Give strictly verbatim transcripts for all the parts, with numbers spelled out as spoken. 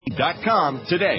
dot com today.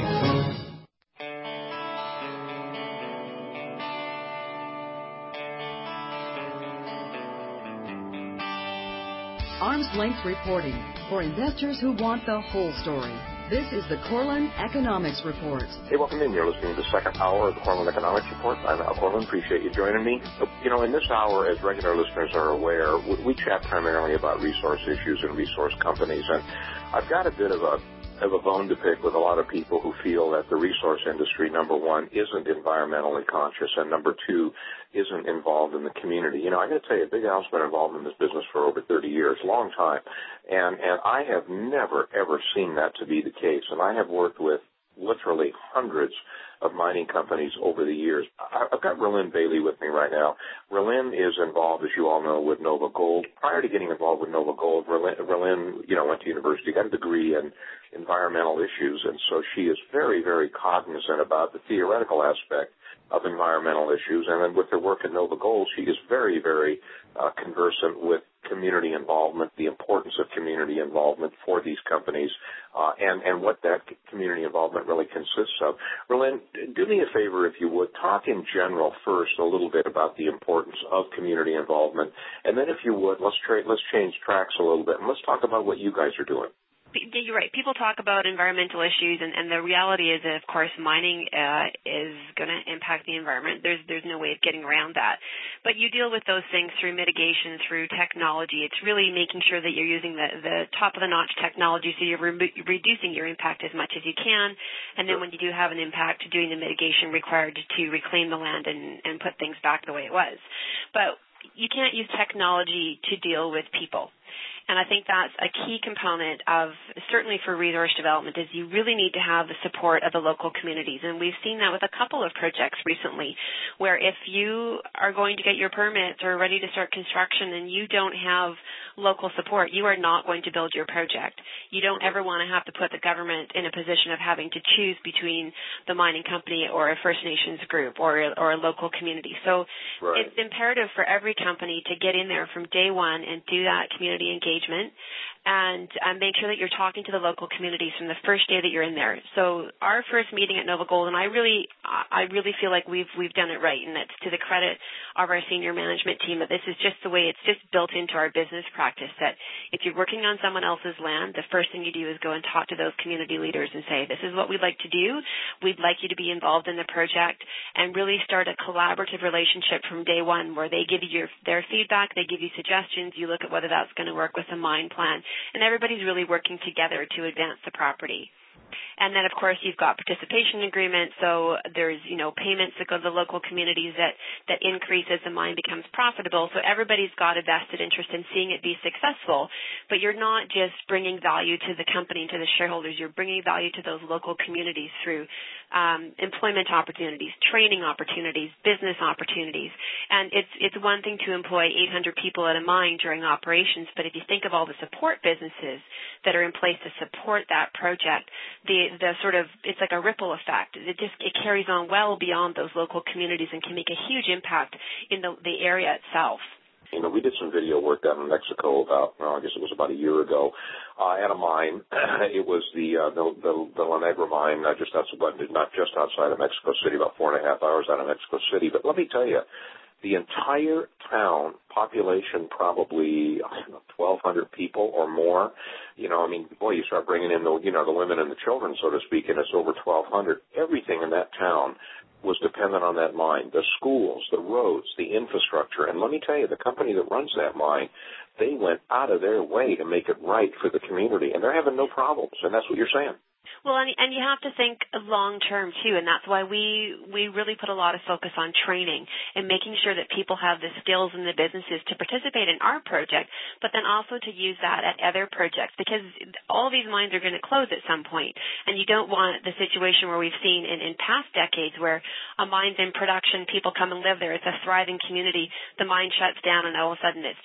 Arm's length reporting for investors who want the whole story. This is the Corlin Economics Report. Hey, welcome in. You're listening to the second hour of the Corlin Economics Report. I'm Al Corlin. Appreciate you joining me. You know, in this hour, as regular listeners are aware, we chat primarily about resource issues and resource companies. And I've got a bit of a of a bone to pick with a lot of people who feel that the resource industry, number one, isn't environmentally conscious, and number two, isn't involved in the community. You know, I got to tell you, Big Al's been involved in this business for over thirty years, long time, and and I have never ever seen that to be the case. And I have worked with literally hundreds of mining companies over the years. I've got Rhylin Bailie with me right now. Rhylin is involved, as you all know, with Nova Gold. Prior to getting involved with Nova Gold, Rhylin, Rhylin you know, went to university, got a degree in environmental issues, and so she is very, very cognizant about the theoretical aspect of environmental issues. And then with her work at Nova Gold, she is very, very uh, conversant with community involvement, the importance of community involvement for these companies, uh, and, and what that community involvement really consists of. Rhylin, do me a favor, if you would, talk in general first a little bit about the importance of community involvement, and then if you would, let's, tra- let's change tracks a little bit, and let's talk about what you guys are doing. You're right. People talk about environmental issues, and, and the reality is that, of course, mining uh, is going to impact the environment. There's there's no way of getting around that. But you deal with those things through mitigation, through technology. It's really making sure that you're using the, the top-of-the-notch technology so you're re- reducing your impact as much as you can. And then when you do have an impact, doing the mitigation required to reclaim the land and, and put things back the way it was. But you can't use technology to deal with people. And I think that's a key component of, certainly for resource development, is you really need to have the support of the local communities. And we've seen that with a couple of projects recently, where if you are going to get your permits or ready to start construction and you don't have local support, you are not going to build your project. You don't ever want to have to put the government in a position of having to choose between the mining company or a First Nations group or, or a local community. So right. It's imperative for every company to get in there from day one and do that community engagement. engagement and uh, make sure that you're talking to the local communities from the first day that you're in there. So our first meeting at Nova Gold, and I really I really feel like we've we've done it right, and that's to the credit of our senior management team, that this is just the way it's just built into our business practice, that if you're working on someone else's land, the first thing you do is go and talk to those community leaders and say, this is what we'd like to do. We'd like you to be involved in the project, and really start a collaborative relationship from day one where they give you your, their feedback, they give you suggestions, you look at whether that's going to work with the mine plan, and everybody's really working together to advance the property. And then, of course, you've got participation agreements, so there's, you know, payments that go to the local communities that, that increase as the mine becomes profitable. So everybody's got a vested interest in seeing it be successful, but you're not just bringing value to the company and to the shareholders. You're bringing value to those local communities through um, employment opportunities, training opportunities, business opportunities. And it's it's one thing to employ eight hundred people at a mine during operations, but if you think of all the support businesses that are in place to support that project, the the sort of, it's like a ripple effect. It just, it carries on well beyond those local communities and can make a huge impact in the, the area itself. You know, we did some video work down in Mexico about, well, I guess it was about a year ago, uh, at a mine. It was the, uh, the, the, the La Negra mine, not just outside, not just outside of Mexico City, about four and a half hours out of Mexico City. But let me tell you, the entire town, population probably twelve hundred people or more. You know, I mean, boy, you start bringing in the, you know, the women and the children, so to speak, and it's over twelve hundred. Everything in that town was dependent on that mine. The schools, the roads, the infrastructure. And let me tell you, the company that runs that mine, they went out of their way to make it right for the community, and they're having no problems, and that's what you're saying. Well, and, and you have to think long-term, too, and that's why we, we really put a lot of focus on training and making sure that people have the skills and the businesses to participate in our project, but then also to use that at other projects, because all these mines are going to close at some point, and you don't want the situation where we've seen in, in past decades where a mine's in production, people come and live there, it's a thriving community, the mine shuts down, and all of a sudden it's just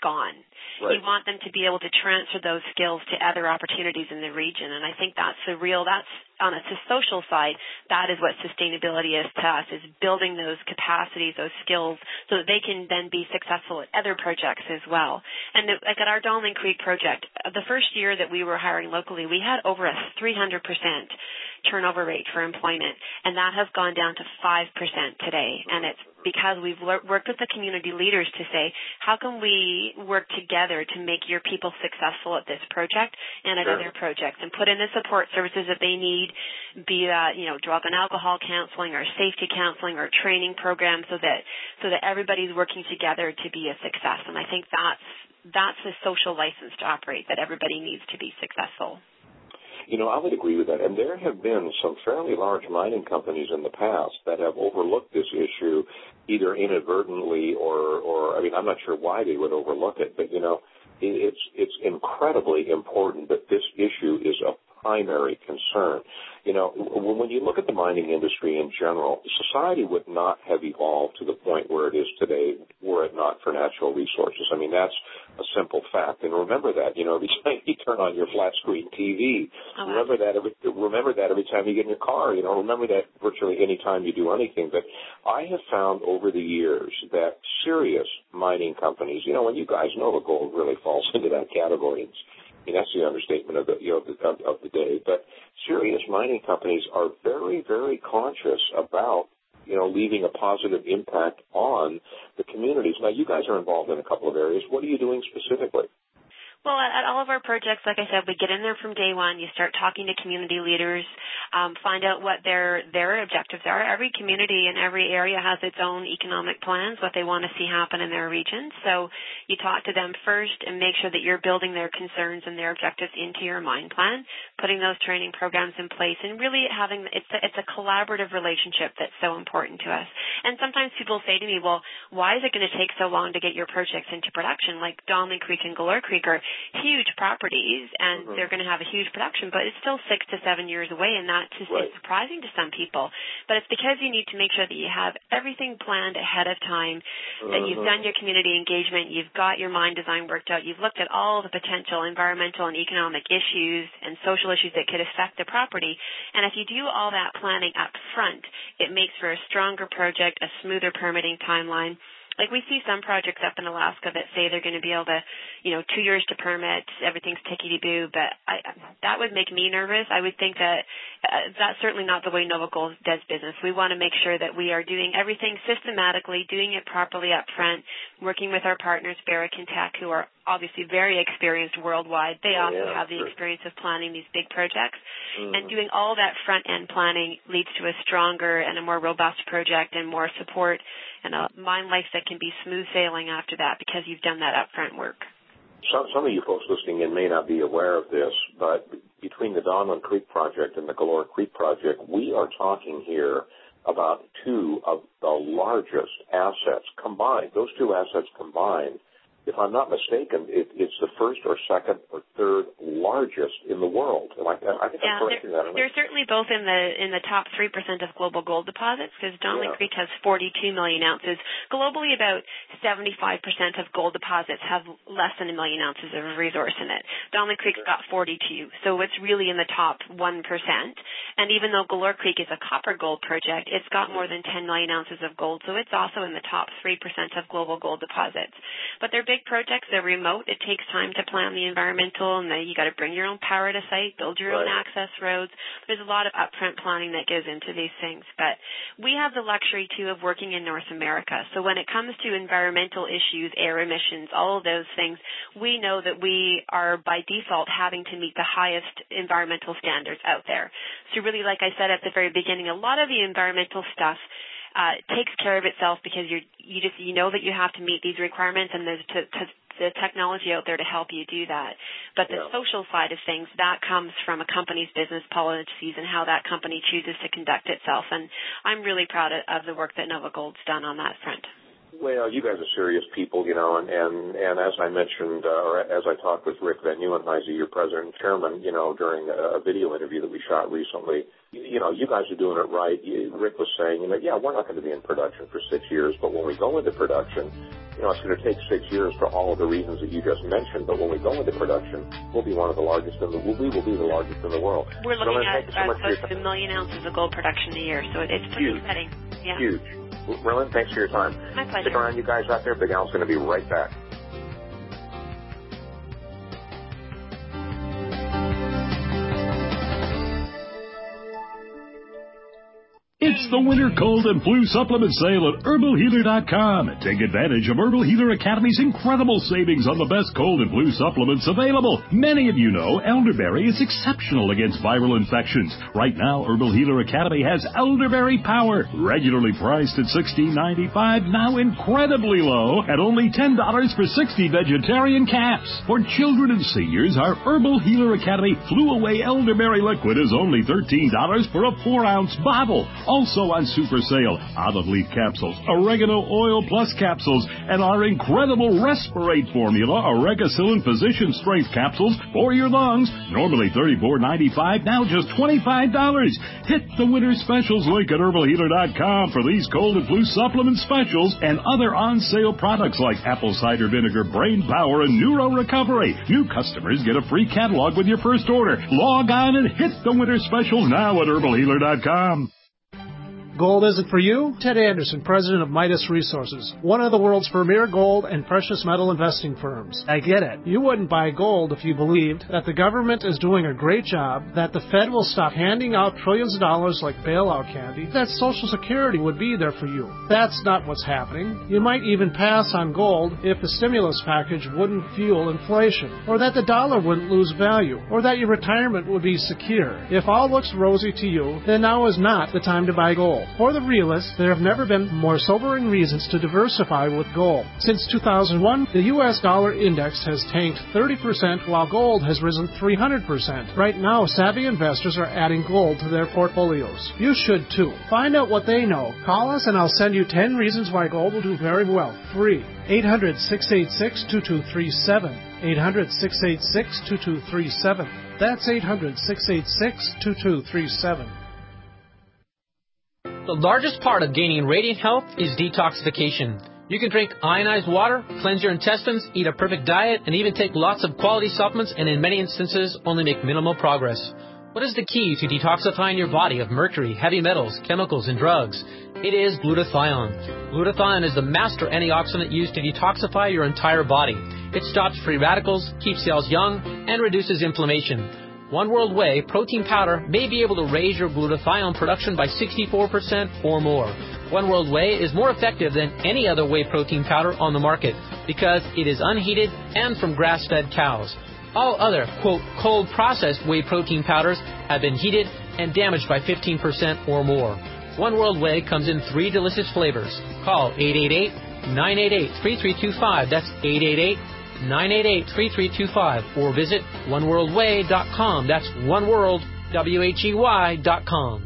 gone. Right. You want them to be able to transfer those skills to other opportunities in the region. And I think that's the real, that's on a social side, that is what sustainability is to us, is building those capacities, those skills, so that they can then be successful at other projects as well. And the, like at our Donlin Creek project, the first year that we were hiring locally, we had over a three hundred percent turnover rate for employment, and that has gone down to five percent today. And it's because we've worked with the community leaders to say, how can we work together to make your people successful at this project and at sure. other projects, and put in the support services that they need, be that, you know, drug and alcohol counseling or safety counseling or training programs, so that so that everybody's working together to be a success. And I think that's that's the social license to operate, that everybody needs to be successful. You know, I would agree with that. And there have been some fairly large mining companies in the past that have overlooked this issue, either inadvertently or, or I mean, I'm not sure why they would overlook it, but, you know, it's it's incredibly important that this issue is a primary concern. You know, when you look at the mining industry in general, society would not have evolved to the point where it is today were it not for natural resources. I mean, that's a simple fact. And remember that, you know, every time you turn on your flat screen T V, oh, wow. remember that every remember that every time you get in your car, you know, remember that virtually any time you do anything. But I have found over the years that serious mining companies, you know, and you guys know the gold really falls into that category. It's, I mean, that's the understatement of the, you know, of, the, of the day. But serious mining companies are very, very conscious about, you know, leaving a positive impact on the communities. Now, you guys are involved in a couple of areas. What are you doing specifically? Well, at, at all of our projects, like I said, we get in there from day one. You start talking to community leaders, um, find out what their their objectives are. Every community in every area has its own economic plans, what they want to see happen in their region. So you talk to them first and make sure that you're building their concerns and their objectives into your mine plan, putting those training programs in place, and really having it's a, it's a collaborative relationship that's so important to us. And sometimes people say to me, well, why is it going to take so long to get your projects into production? Like Donlin Creek and Galore Creek are huge properties, and mm-hmm. they're going to have a huge production, but it's still six to seven years away, and that just right. is surprising to some people. But it's because you need to make sure that you have everything planned ahead of time, mm-hmm. that you've done your community engagement, you've got your mine design worked out, you've looked at all the potential environmental and economic issues and social issues that could affect the property. And if you do all that planning up front, it makes for a stronger project, a smoother permitting timeline. Like we see some projects up in Alaska that say they're going to be able to, you know, two years to permit, everything's tickety-boo, but I, that would make me nervous. I would think that uh, that's certainly not the way NovaGold does business. We want to make sure that we are doing everything systematically, doing it properly up front, working with our partners, Barrick and Teck, who are obviously very experienced worldwide. They also yeah, have the sure. experience of planning these big projects. Mm-hmm. And doing all that front-end planning leads to a stronger and a more robust project and more support and a mine life that can be smooth sailing after that because you've done that upfront work. Some, some of you folks listening in may not be aware of this, but between the Donlin Creek project and the Galore Creek project, we are talking here about two of the largest assets combined. Those two assets combined, if I'm not mistaken, it, it's the first or second or third largest in the world. And I, I think yeah, I'm correcting they're, that. They're certainly both in the in the top three percent of global gold deposits, because Donlin yeah. Creek has forty-two million ounces. Globally, about seventy-five percent of gold deposits have less than a million ounces of resource in it. Donlin Creek's got forty-two, so it's really in the top one percent. And even though Galore Creek is a copper gold project, it's got more than ten million ounces of gold, so it's also in the top three percent of global gold deposits. But they're big projects, they're remote. It takes time to plan the environmental, and the, you got to bring your own power to site, build your right. own access roads. There's a lot of upfront planning that goes into these things. But we have the luxury, too, of working in North America. So when it comes to environmental issues, air emissions, all of those things, we know that we are, by default, having to meet the highest environmental standards out there. So really, like I said at the very beginning, a lot of the environmental stuff Uh, takes care of itself because you you just you know that you have to meet these requirements, and there's to, to, the technology out there to help you do that. But the yeah. social side of things, that comes from a company's business policies and how that company chooses to conduct itself. And I'm really proud of, of the work that NovaGold's done on that front. Well, you guys are serious people, you know, and, and, and as I mentioned, uh, or as I talked with Rick Van Nieuwenhuizen, your president and chairman, you know, during a, a video interview that we shot recently, you, you know, you guys are doing it right. You, Rick was saying, you know, yeah, we're not going to be in production for six years, but when we go into production, you know, it's going to take six years for all of the reasons that you just mentioned, but when we go into production, we'll be one of the largest in the, we'll be, we'll be the largest in the world. We're looking so, at so uh, close to a million ounces of gold production a year, so it, it's pretty Huge. exciting. Yeah. Huge. Merlin, thanks for your time. My pleasure. Stick around, you guys out there. Big Al's going to be right back. It's the winter cold and flu supplement sale at herbal healer dot com. Take advantage of Herbal Healer Academy's incredible savings on the best cold and flu supplements available. Many of you know elderberry is exceptional against viral infections. Right now, Herbal Healer Academy has Elderberry Power, regularly priced at sixteen ninety-five, now incredibly low at only ten dollars for sixty vegetarian caps. For children and seniors, our Herbal Healer Academy Flu Away Elderberry Liquid is only thirteen dollars for a four ounce bottle. Also on super sale, olive leaf capsules, oregano oil plus capsules, and our incredible Respirate formula, Oregacillin Physician Strength capsules for your lungs. Normally thirty-four ninety-five, now just twenty-five dollars. Hit the winter specials link at herbal healer dot com for these cold and flu supplement specials and other on sale products like apple cider vinegar, brain power, and neuro recovery. New customers get a free catalog with your first order. Log on and hit the winter specials now at herbal healer dot com. Gold isn't for you? Ted Anderson, president of Midas Resources, one of the world's premier gold and precious metal investing firms. I get it. You wouldn't buy gold if you believed that the government is doing a great job, that the Fed will stop handing out trillions of dollars like bailout candy, that Social Security would be there for you. That's not what's happening. You might even pass on gold if the stimulus package wouldn't fuel inflation, or that the dollar wouldn't lose value, or that your retirement would be secure. If all looks rosy to you, then now is not the time to buy gold. For the realists, there have never been more sobering reasons to diversify with gold. Since two thousand one, the U S dollar index has tanked thirty percent while gold has risen three hundred percent. Right now, savvy investors are adding gold to their portfolios. You should too. Find out what they know. Call us and I'll send you ten reasons why gold will do very well. Free. eight hundred, six eight six, two two three seven. eight hundred, six eight six, two two three seven. That's eight hundred, six eight six, two two three seven. The largest part of gaining radiant health is detoxification. You can drink ionized water, cleanse your intestines, eat a perfect diet, and even take lots of quality supplements and in many instances only make minimal progress. What is the key to detoxifying your body of mercury, heavy metals, chemicals, and drugs? It is glutathione. Glutathione is the master antioxidant used to detoxify your entire body. It stops free radicals, keeps cells young, and reduces inflammation. One World Whey protein powder may be able to raise your glutathione production by sixty-four percent or more. One World Whey is more effective than any other whey protein powder on the market because it is unheated and from grass-fed cows. All other, quote, cold processed whey protein powders have been heated and damaged by fifteen percent or more. One World Whey comes in three delicious flavors. Call eight eight eight, nine eight eight, three three two five. That's eight eight eight, nine eight eight, three three two five. Or visit one world way dot com. That's oneworld, W H E Y dot com.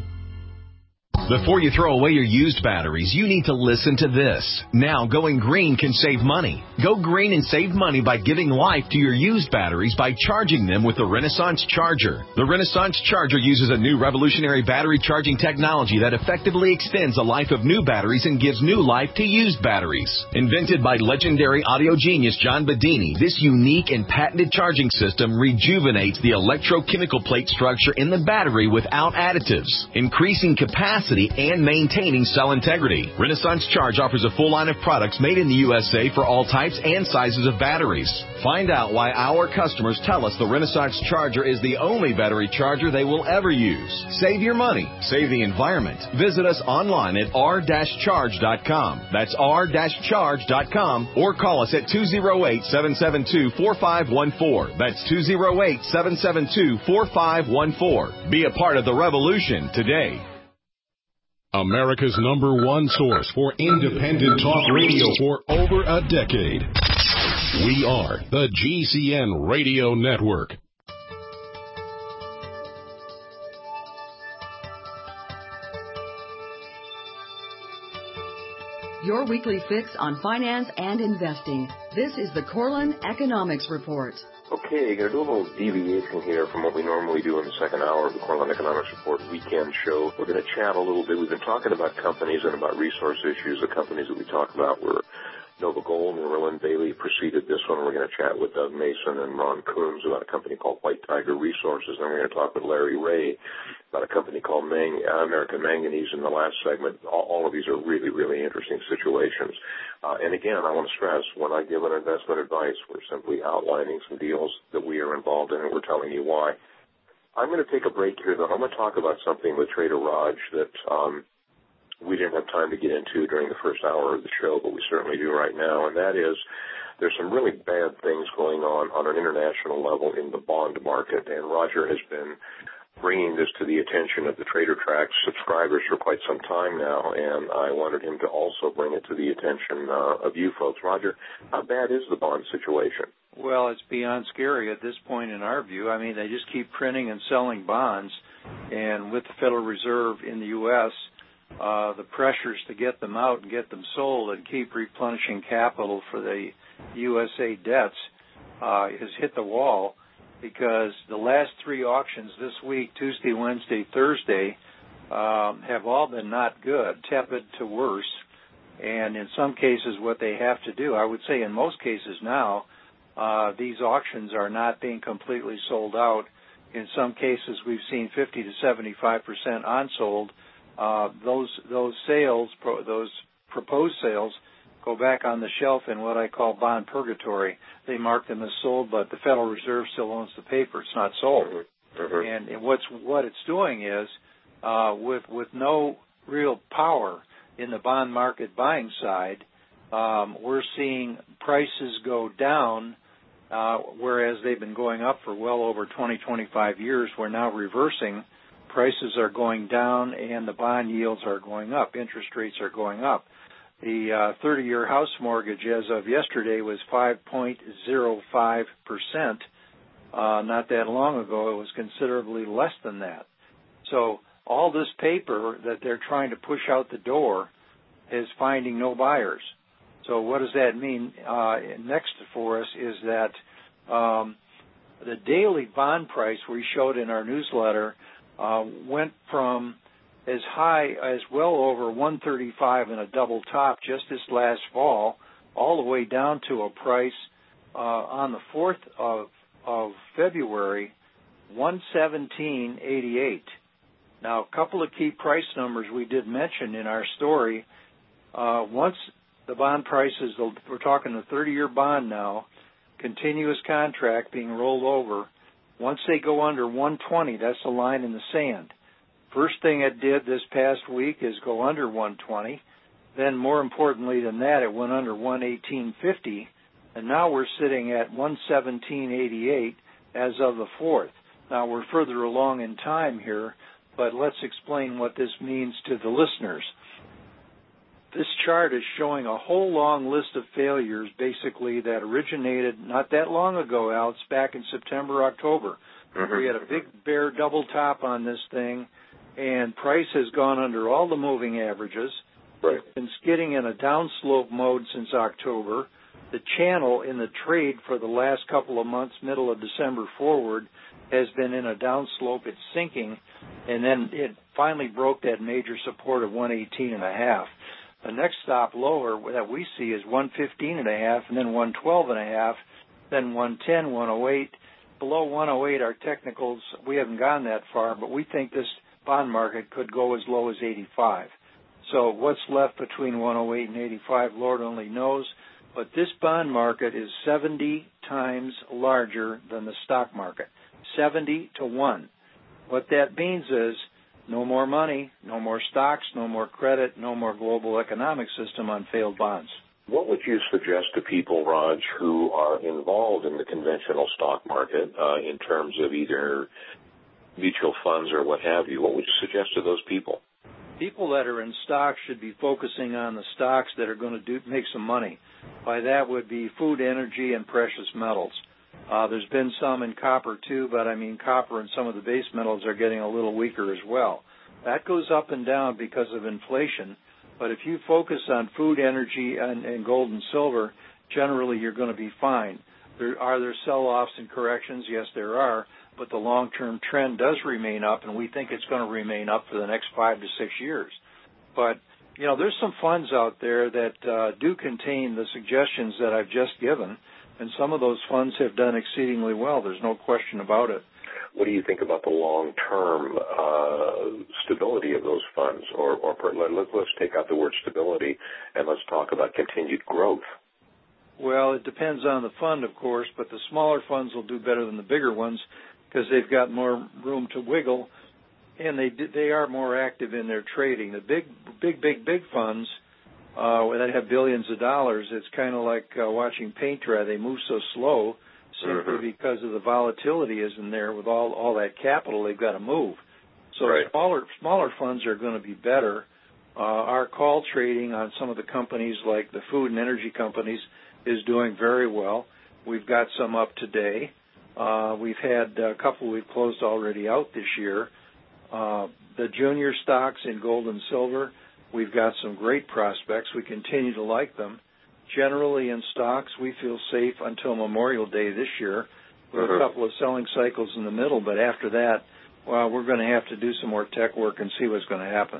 Before you throw away your used batteries, you need to listen to this. Now, going green can save money. Go green and save money by giving life to your used batteries by charging them with the Renaissance Charger. The Renaissance Charger uses a new revolutionary battery charging technology that effectively extends the life of new batteries and gives new life to used batteries. Invented by legendary audio genius John Bedini, this unique and patented charging system rejuvenates the electrochemical plate structure in the battery without additives, increasing capacity and maintaining cell integrity. Renaissance Charge offers a full line of products made in the U S A for all types and sizes of batteries. Find out why our customers tell us the Renaissance Charger is the only battery charger they will ever use. Save your money. Save the environment. Visit us online at r dash charge dot com. That's r dash charge dot com or call us at two oh eight, seven seven two, four five one four. That's two oh eight, seven seven two, four five one four. Be a part of the revolution today. America's number one source for independent talk radio for over a decade. We are the G C N Radio Network. your weekly fix on finance and investing. This is the Corlin Economics Report. Okay, going to do a little deviation here from what we normally do in the second hour of the Corlin Economics Report weekend show. We're going to chat a little bit. We've been talking about companies and about resource issues. The companies that we talk about were Nova Gold and Merlin Bailey preceded this one. We're going to chat with Doug Mason and Ron Coombs about a company called White Tiger Resources. Then we're going to talk with Larry Ray about a company called Mang- uh, American Manganese in the last segment. All, all of these are really, really interesting situations. Uh, and again, I want to stress, when I give an investment advice, we're simply outlining some deals that we are involved in, and we're telling you why. I'm going to take a break here, though. I'm going to talk about something with Trader Raj that um, we didn't have time to get into during the first hour of the show, but we certainly do right now, and that is there's some really bad things going on on an international level in the bond market, and Roger has been bringing this to the attention of the Trader Track subscribers for quite some time now, and I wanted him to also bring it to the attention uh, of you folks. Roger, how bad is the bond situation? Well, it's beyond scary at this point in our view. I mean, they just keep printing and selling bonds, and with the Federal Reserve in the U S, Uh, the pressures to get them out and get them sold and keep replenishing capital for the U S A debts uh, has hit the wall, because the last three auctions this week, Tuesday, Wednesday, Thursday, um, have all been not good, tepid to worse. And in some cases, what they have to do, I would say in most cases now, uh, these auctions are not being completely sold out. In some cases, we've seen fifty to seventy-five percent unsold. Uh, those those sales, pro, those proposed sales, go back on the shelf in what I call bond purgatory. They mark them as sold, but the Federal Reserve still owns the paper. It's not sold. Mm-hmm. And, and what's what it's doing is, uh, with with no real power in the bond market buying side, um, we're seeing prices go down, uh, whereas they've been going up for well over twenty, twenty-five years. We're now reversing. Prices are going down and the bond yields are going up. Interest rates are going up. The uh, thirty-year house mortgage as of yesterday was five point zero five percent. Uh, not that long ago, it was considerably less than that. So all this paper that they're trying to push out the door is finding no buyers. So what does that mean? Uh, next for us is that um, the daily bond price we showed in our newsletter Uh, went from as high as well over one thirty-five in a double top just this last fall, all the way down to a price uh, on the fourth of, of February, one seventeen eighty-eight. Now, a couple of key price numbers we did mention in our story. Uh, once the bond prices, we're talking a thirty-year bond now, continuous contract being rolled over. Once they go under one twenty, that's the line in the sand. First thing it did this past week is go under one twenty. Then, more importantly than that, it went under one eighteen fifty, and now we're sitting at one seventeen eighty-eight as of the fourth. Now, we're further along in time here, but let's explain what this means to the listeners. This chart is showing a whole long list of failures, basically, that originated not that long ago, Alex, back in September, October. Mm-hmm. We had a big bear double top on this thing, and price has gone under all the moving averages. Right. It's been skidding in a downslope mode since October. The channel in the trade for the last couple of months, middle of December forward, has been in a downslope. It's sinking, and then it finally broke that major support of one eighteen and a half. The next stop lower that we see is one fifteen and a half, and then one twelve and a half, then one ten, one oh eight. Below one oh eight, our technicals, we haven't gone that far, but we think this bond market could go as low as eighty-five. So what's left between one oh eight and eighty-five, Lord only knows. But this bond market is seventy times larger than the stock market, seventy to one. What that means is no more money, no more stocks, no more credit, no more global economic system on failed bonds. What would you suggest to people, Raj, who are involved in the conventional stock market uh, in terms of either mutual funds or what have you? What would you suggest to those people? People that are in stocks should be focusing on the stocks that are going to do, make some money. By that would be food, energy, and precious metals. Uh, there's been some in copper, too, but, I mean, copper and some of the base metals are getting a little weaker as well. That goes up and down because of inflation. But if you focus on food, energy, and, and gold and silver, generally you're going to be fine. There, are there sell-offs and corrections? Yes, there are. But the long-term trend does remain up, and we think it's going to remain up for the next five to six years. But, you know, there's some funds out there that uh, do contain the suggestions that I've just given, and some of those funds have done exceedingly well. There's no question about it. What do you think about the long-term uh, stability of those funds? Or, or let, let's take out the word stability and let's talk about continued growth. Well, it depends on the fund, of course, but the smaller funds will do better than the bigger ones because they've got more room to wiggle, and they they are more active in their trading. The big, big, big, big funds uh, that have billions of dollars, it's kind of like uh, watching paint dry. They move so slow simply mm-hmm. because of the volatility isn't there with all, all that capital they've got to move. So right. smaller smaller funds are going to be better. Uh, our call trading on some of the companies like the food and energy companies is doing very well. We've got some up today. Uh, we've had a couple we've closed already out this year. Uh, the junior stocks in gold and silver, we've got some great prospects. We continue to like them. Generally in stocks, we feel safe until Memorial Day this year with uh-huh. a couple of selling cycles in the middle. But after that, well, we're going to have to do some more tech work and see what's going to happen.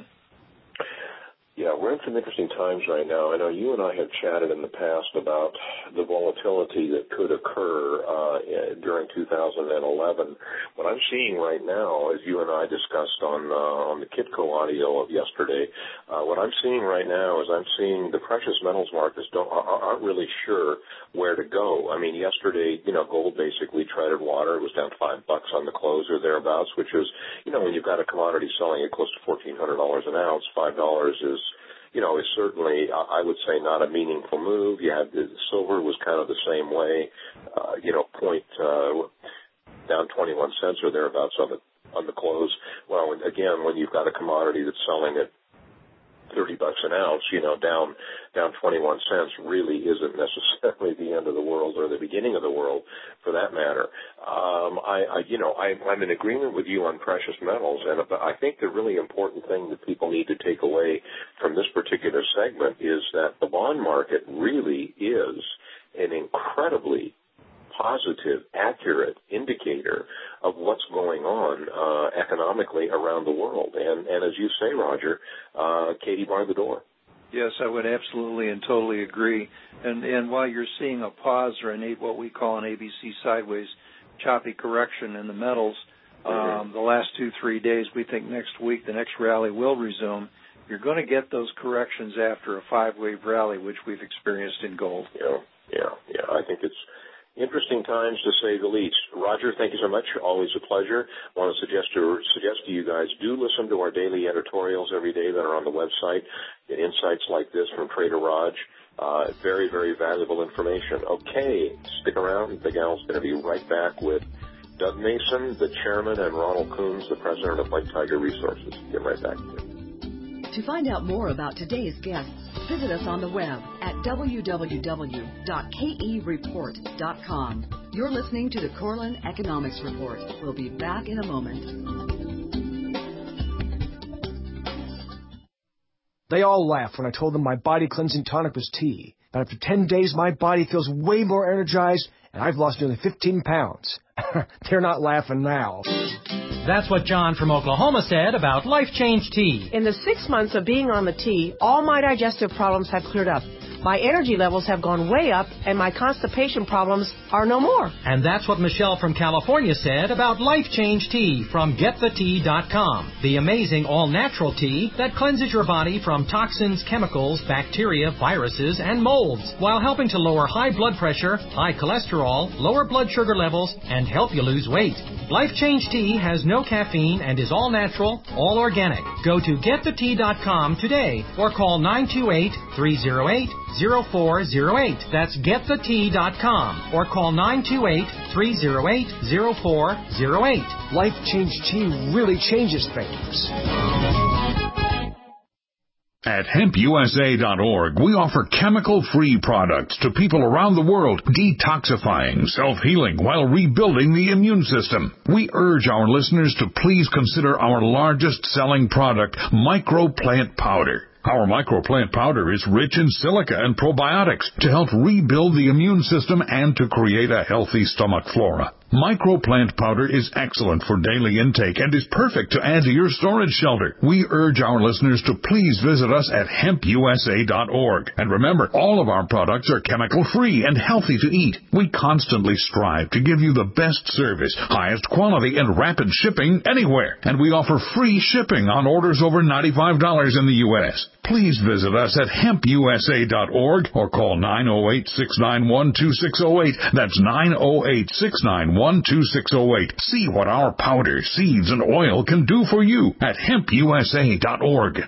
Yeah, we're in some interesting times right now. I know you and I have chatted in the past about the volatility that could occur uh, during two thousand eleven. What I'm seeing right now, as you and I discussed on uh, on the Kitco audio of yesterday, uh, what I'm seeing right now is I'm seeing the precious metals markets don't aren't really sure where to go. I mean, yesterday, you know, gold basically treaded water. It was down five bucks on the close or thereabouts, which is, you know, when you've got a commodity selling at close to fourteen hundred dollars an ounce, five dollars is, you know, is certainly, I would say, not a meaningful move. You had the silver was kind of the same way, uh, you know, point uh, down twenty-one cents or thereabouts on the on the close. Well, again, when you've got a commodity that's selling at thirty bucks an ounce, you know, down down twenty-one cents really isn't necessarily the end of the world or the beginning of the world, for that matter. Um, I, I, you know, I, I'm in agreement with you on precious metals, and I think the really important thing that people need to take away from this particular segment is that the bond market really is an incredibly positive, accurate indicator of what's going on uh, economically around the world. And, and as you say, Roger, uh, Katie barred the door. Yes, I would absolutely and totally agree. And, and while you're seeing a pause or an, what we call an A B C sideways choppy correction in the metals, mm-hmm. um, the last two, three days, we think next week the next rally will resume. You're going to get those corrections after a five-wave rally, which we've experienced in gold. Yeah, yeah, yeah. I think it's interesting times, to say the least. Roger, thank you so much. Always a pleasure. I want to suggest to, suggest to you guys, do listen to our daily editorials every day that are on the website. Get insights like this from Trader Raj. Uh, very, very valuable information. Okay, stick around. The gal's going to be right back with Doug Mason, the chairman, and Ronald Coons, the president of White Tiger Resources. Get right back to you. To find out more about today's guests, visit us on the web at w w w dot k e report dot com. You're listening to the Corlin Economics Report. We'll be back in a moment. They all laughed when I told them my body cleansing tonic was tea. But after ten days, my body feels way more energized, and I've lost nearly fifteen pounds. They're not laughing now. That's what John from Oklahoma said about Life Change Tea. In the six months of being on the tea, all my digestive problems have cleared up. My energy levels have gone way up, and my constipation problems are no more. And that's what Michelle from California said about Life Change Tea from get the tea dot com. The amazing all-natural tea that cleanses your body from toxins, chemicals, bacteria, viruses, and molds, while helping to lower high blood pressure, high cholesterol, lower blood sugar levels, and help you lose weight. Life Change Tea has no caffeine and is all natural, all organic. Go to get the tea dot com today or call nine two eight, three oh eight, oh four oh eight. That's get the tea dot com or call nine two eight, three oh eight, oh four oh eight. Life Change Tea really changes things. At hemp U S A dot org, we offer chemical-free products to people around the world, detoxifying, self-healing, while rebuilding the immune system. We urge our listeners to please consider our largest selling product, Microplant Powder. Our microplant powder is rich in silica and probiotics to help rebuild the immune system and to create a healthy stomach flora. Microplant powder is excellent for daily intake and is perfect to add to your storage shelter. We urge our listeners to please visit us at hemp u s a dot org. And remember, all of our products are chemical-free and healthy to eat. We constantly strive to give you the best service, highest quality, and rapid shipping anywhere. And we offer free shipping on orders over ninety-five dollars in the U S Please visit us at hemp u s a dot org or call nine oh eight, six nine one, two six oh eight. That's nine oh eight, six nine one, two six oh eight. See what our powder, seeds, and oil can do for you at hemp u s a dot org.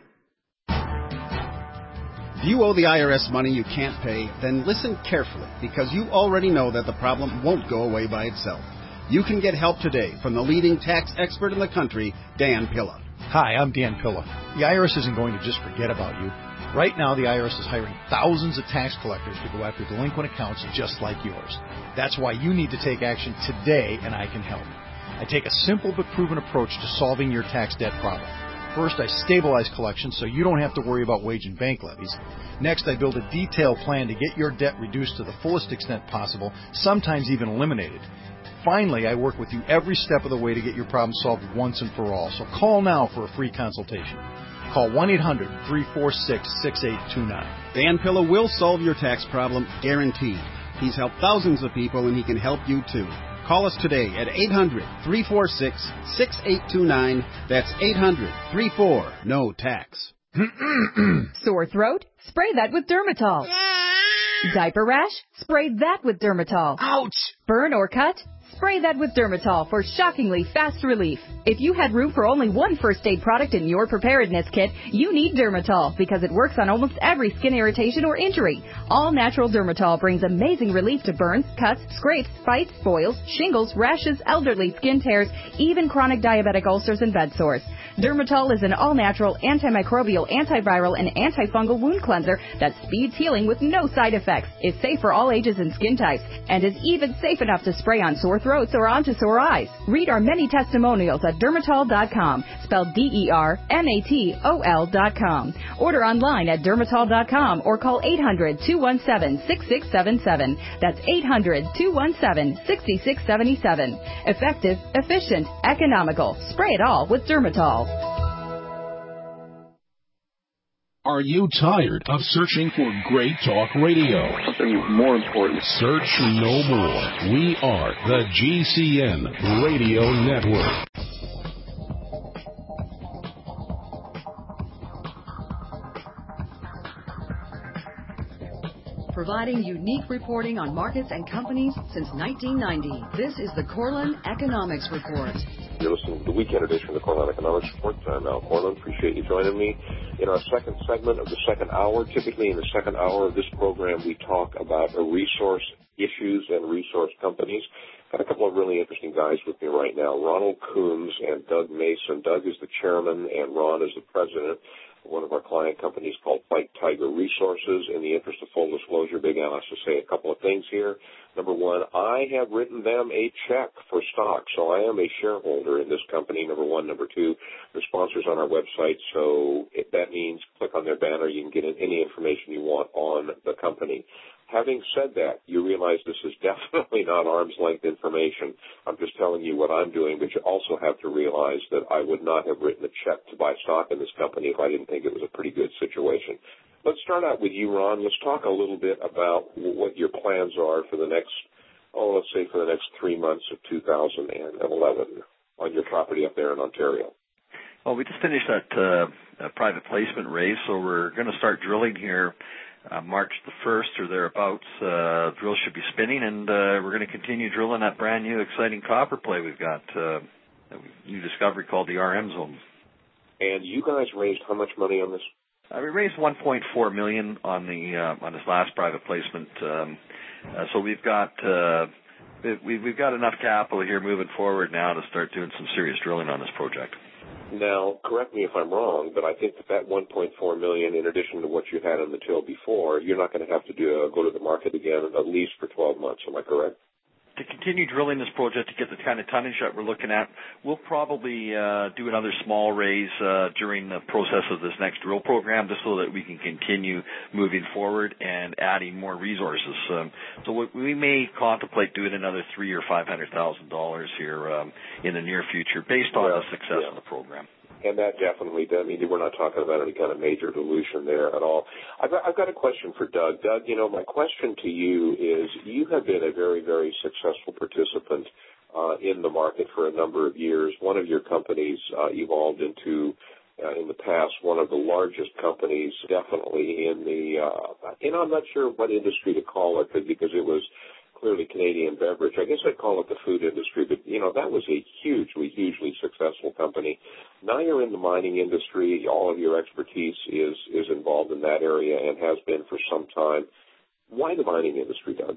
If you owe the I R S money you can't pay, then listen carefully, because you already know that the problem won't go away by itself. You can get help today from the leading tax expert in the country, Dan Pilla. Hi, I'm Dan Pilla. The I R S isn't going to just forget about you. Right now, the I R S is hiring thousands of tax collectors to go after delinquent accounts just like yours. That's why you need to take action today, and I can help. I take a simple but proven approach to solving your tax debt problem. First, I stabilize collections so you don't have to worry about wage and bank levies. Next, I build a detailed plan to get your debt reduced to the fullest extent possible, sometimes even eliminated. Finally, I work with you every step of the way to get your problem solved once and for all. So call now for a free consultation. Call one eight hundred, three four six, six eight two nine. Dan Pilla will solve your tax problem, guaranteed. He's helped thousands of people, and he can help you too. Call us today at eight hundred, three four six, six eight two nine. That's eight hundred, three four, N O tax. Sore throat? Spray that with Dermatol. Diaper rash? Spray that with Dermatol. Ouch! Burn or cut? Spray that with Dermatol for shockingly fast relief. If you had room for only one first aid product in your preparedness kit, you need Dermatol because it works on almost every skin irritation or injury. All natural Dermatol brings amazing relief to burns, cuts, scrapes, bites, boils, shingles, rashes, elderly skin tears, even chronic diabetic ulcers and bed sores. Dermatol is an all-natural, antimicrobial, antiviral, and antifungal wound cleanser that speeds healing with no side effects, is safe for all ages and skin types, and is even safe enough to spray on sore throats or onto sore eyes. Read our many testimonials at dermatol dot com, spelled D E R M A T O L dot com. Order online at dermatol dot com or call eight hundred, two one seven, six six seven seven. That's eight hundred, two one seven, six six seven seven. Effective, efficient, economical. Spray it all with Dermatol. Are you tired of searching for great talk radio? Something more important. Search no more. We are the G C N Radio Network. Providing unique reporting on markets and companies since nineteen ninety. This is the Corlin Economics Report. You're listening to the weekend edition of the Corlin Economics Report. I'm Al Corlin. Appreciate you joining me in our second segment of the second hour. Typically in the second hour of this program, we talk about resource issues and resource companies. Got a couple of really interesting guys with me right now, Ronald Coombs and Doug Mason. Doug is the chairman and Ron is the president. One of our client companies called White Tiger Resources. In the interest of full disclosure, Big Al has to say a couple of things here. Number one, I have written them a check for stock, so I am a shareholder in this company, number one. Number two, they're sponsors on our website, so if that means click on their banner, you can get any information you want on the company. Having said that, you realize this is definitely not arm's length information. I'm just telling you what I'm doing, but you also have to realize that I would not have written a check to buy stock in this company if I didn't think it was a pretty good situation. Let's start out with you, Ron. Let's talk a little bit about what your plans are for the next, oh, let's say for the next three months of two thousand eleven on your property up there in Ontario. Well, we just finished that uh, private placement raise, so we're going to start drilling here Uh, March the first or thereabouts. Uh, drill should be spinning, and uh, we're going to continue drilling that brand new exciting copper play we've got, uh, a new discovery called the R M Zone. And you guys raised how much money on this? Uh, we raised one point four million dollars on the uh, on this last private placement. Um, uh, so we've got uh, we've, we've got enough capital here moving forward now to start doing some serious drilling on this project. Now, correct me if I'm wrong, but I think that that one point four million dollars, in addition to what you had on the till before, you're not going to have to do uh, go to the market again at least for twelve months. Am I correct? to continue drilling this project to get the kind of tonnage that we're looking at, we'll probably uh, do another small raise uh, during the process of this next drill program, just so that we can continue moving forward and adding more resources. Um, so we, we may contemplate doing another three or five hundred thousand dollars here um, in the near future, based on yeah, the success yeah. of the program. And that definitely does. I mean, we're not talking about any kind of major dilution there at all. I've got, I've got a question for Doug. Doug, you know, my question to you is, you have been a very, very successful participant uh, in the market for a number of years. One of your companies uh, evolved into, uh, in the past, one of the largest companies, definitely in the, uh, and I'm not sure what industry to call it, because it was clearly Canadian beverage. I guess I'd call it the food industry, but, you know, that was a hugely, hugely successful company. Now you're in the mining industry. All of your expertise is, is involved in that area and has been for some time. Why the mining industry, Doug?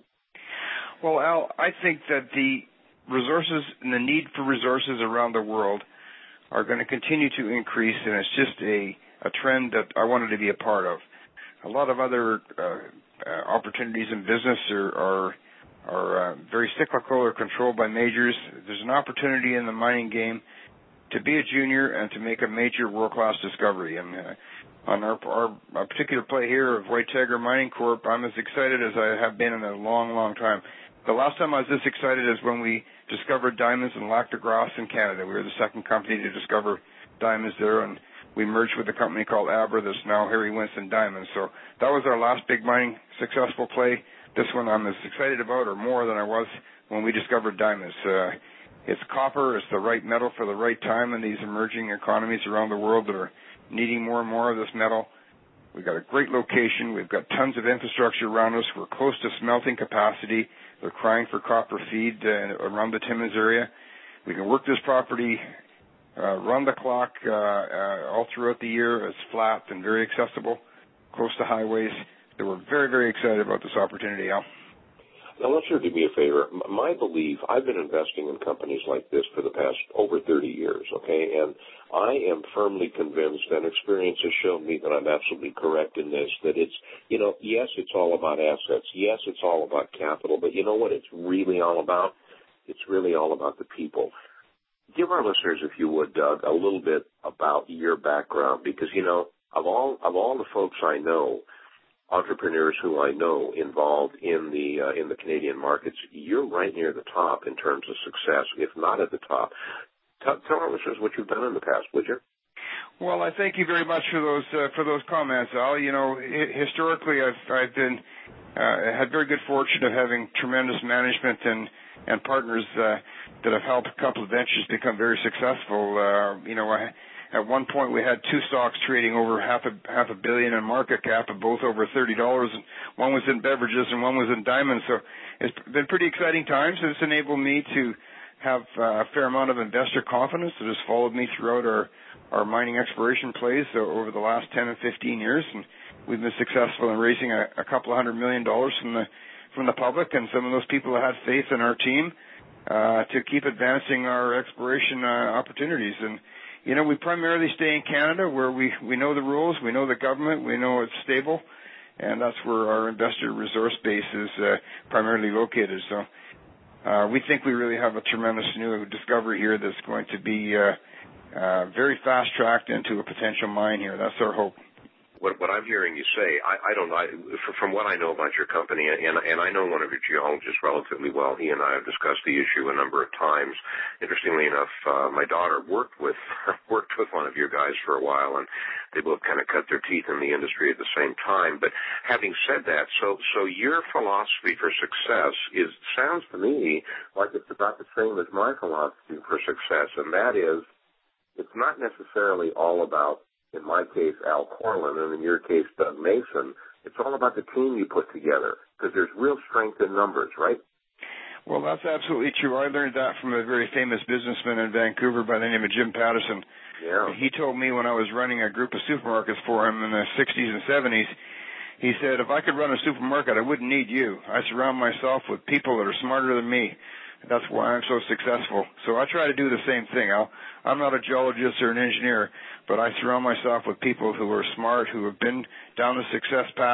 Well, Al, I think that the resources and the need for resources around the world are going to continue to increase, and it's just a, a trend that I wanted to be a part of. A lot of other uh, uh, opportunities in business are, are are uh, very cyclical or controlled by majors. There's an opportunity in the mining game to be a junior and to make a major world-class discovery. I mean, uh, on our, our, our particular play here of White Tiger Mining Corp, I'm as excited as I have been in a long, long time. The last time I was this excited is when we discovered diamonds in Lac de Grasse in Canada. We were the second company to discover diamonds there, and we merged with a company called Abra that's now Harry Winston Diamonds. So that was our last big mining successful play. This one I'm as excited about, or more, than I was when we discovered diamonds. Uh, it's copper. It's the right metal for the right time in these emerging economies around the world that are needing more and more of this metal. We've got a great location. We've got tons of infrastructure around us. We're close to smelting capacity. They're crying for copper feed uh, around the Timmins area. We can work this property uh, round the clock uh, uh, all throughout the year. It's flat and very accessible, close to highways. So we're very, very excited about this opportunity, Al. Now, let's sure do me a favor. My belief, I've been investing in companies like this for the past over thirty years, okay, and I am firmly convinced, and experience has shown me that I'm absolutely correct in this, that it's, you know, yes, it's all about assets. Yes, it's all about capital, but you know what it's really all about? It's really all about the people. Give our listeners, if you would, Doug, a little bit about your background, because, you know, of all of all the folks I know, entrepreneurs who I know involved in the uh, in the Canadian markets, you're right near the top in terms of success, if not at the top. Tell, tell our listeners what you've done in the past, would you? Well, I thank you very much for those uh, for those comments, Al. You know, I- historically, I've I've been uh, had very good fortune of having tremendous management and and partners uh, that have helped a couple of ventures become very successful. Uh, you know, I. At one point, we had two stocks trading over half a half a billion in market cap, and both over thirty dollars. And one was in beverages, and one was in diamonds. So it's been pretty exciting times. It's enabled me to have uh, a fair amount of investor confidence that has followed me throughout our our mining exploration plays uh, over the last ten and fifteen years. And we've been successful in raising a, a couple of hundred million dollars from the from the public, and some of those people have had faith in our team uh, to keep advancing our exploration uh, opportunities. And you know, we primarily stay in Canada, where we, we know the rules, we know the government, we know it's stable, and that's where our investor resource base is uh, primarily located. So uh, we think we really have a tremendous new discovery here that's going to be uh, uh, very fast-tracked into a potential mine here. That's our hope. What, what I'm hearing you say, I, I don't know, I, from what I know about your company, and, and I know one of your geologists relatively well. He and I have discussed the issue a number of times. Interestingly enough, uh, my daughter worked with worked with one of your guys for a while, and they both kind of cut their teeth in the industry at the same time. But having said that, so so your philosophy for success is sounds to me like it's about the same as my philosophy for success, and that is, it's not necessarily all about, in my case, Al Corlin, and in your case, Doug Mason. It's all about the team you put together, because there's real strength in numbers, right? Well, that's absolutely true. I learned that from a very famous businessman in Vancouver by the name of Jim Pattison. Yeah. He told me when I was running a group of supermarkets for him in the sixties and seventies, he said, if I could run a supermarket, I wouldn't need you. I surround myself with people that are smarter than me. That's why I'm so successful. So I try to do the same thing, Al. I'm not a geologist or an engineer, but I surround myself with people who are smart, who have been down the success path,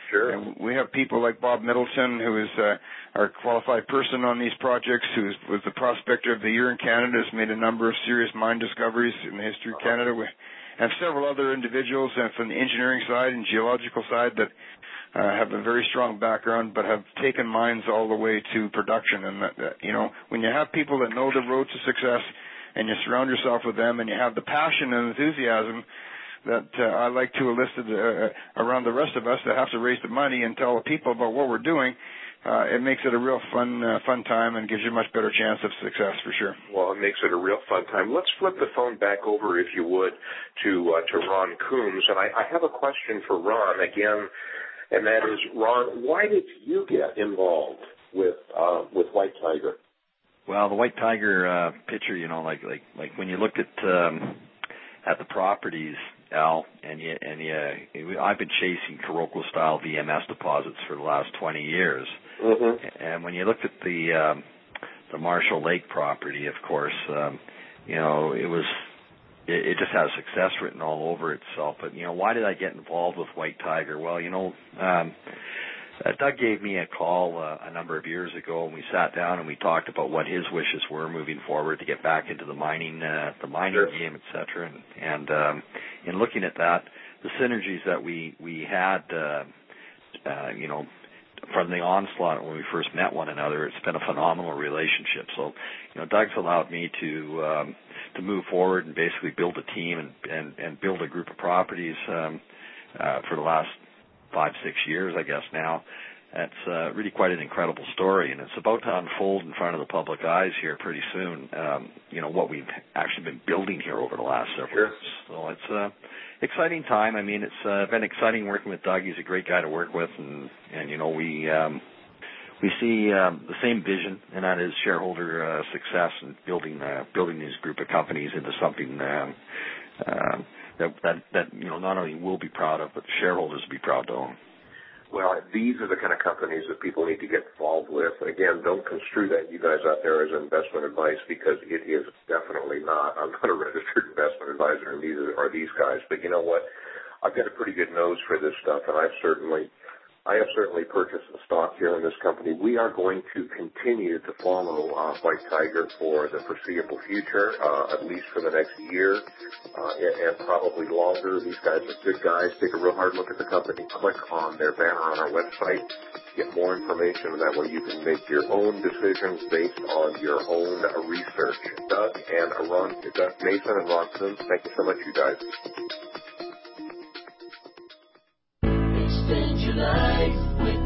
Sure. And we have people like Bob Middleton, who is uh, our qualified person on these projects, who was the Prospector of the Year in Canada, has made a number of serious mine discoveries in the history of Canada. We have several other individuals uh, from the engineering side and geological side that uh, have a very strong background, but have taken mines all the way to production. And, that, that, you know, when you have people that know the road to success and you surround yourself with them and you have the passion and enthusiasm that uh, I like to elicit uh, around the rest of us that have to raise the money and tell the people about what we're doing, uh, it makes it a real fun uh, fun time and gives you a much better chance of success for sure. Well, it makes it a real fun time. Let's flip the phone back over, if you would, to uh, to Ron Coombs. And I, I have a question for Ron again, and that is, Ron, why did you get involved with uh, with White Tiger? Well, the White Tiger uh, picture, you know, like like like when you look at um, at the properties, Al, and you, and you, I've been chasing Kuroko style V M S deposits for the last twenty years. Mm-hmm. And when you looked at the um, the Marshall Lake property, of course, um, you know, it was it, it just has success written all over itself. But you know, why did I get involved with White Tiger? Well, you know, um, uh, Doug gave me a call uh, a number of years ago, and we sat down and we talked about what his wishes were moving forward to get back into the mining uh, the mining sure. game, et cetera. And, and um, in looking at that, the synergies that we we had, uh, uh, you know, from the onslaught when we first met one another, it's been a phenomenal relationship. So, you know, Doug's allowed me to um, to move forward and basically build a team and and, and build a group of properties um, uh, for the last five, six years, I guess now. That's uh, really quite an incredible story, and it's about to unfold in front of the public eyes here pretty soon, um, you know, what we've actually been building here over the last several sure. years. So it's an uh, exciting time. I mean, it's uh, been exciting working with Doug. He's a great guy to work with, and, and you know, we um, we see um, the same vision, and that is shareholder uh, success and building uh, building this group of companies into something um, uh, that, that, that, you know, not only we'll be proud of, but the shareholders will be proud to own. Well, these are the kind of companies that people need to get involved with. Again, don't construe that, you guys out there, as investment advice, because it is definitely not. I'm not a registered investment advisor, and neither are these guys. But you know what? I've got a pretty good nose for this stuff, and I've certainly, I have certainly purchased the stock here in this company. We are going to continue to follow uh, White Tiger for the foreseeable future, uh, at least for the next year, uh, and, and probably longer. These guys are good guys. Take a real hard look at the company. Click on their banner on our website. Get more information, and that way you can make your own decisions based on your own research. Doug and Ron, Doug Mason and Ron Coombs, thank you so much, you guys. Extend your life with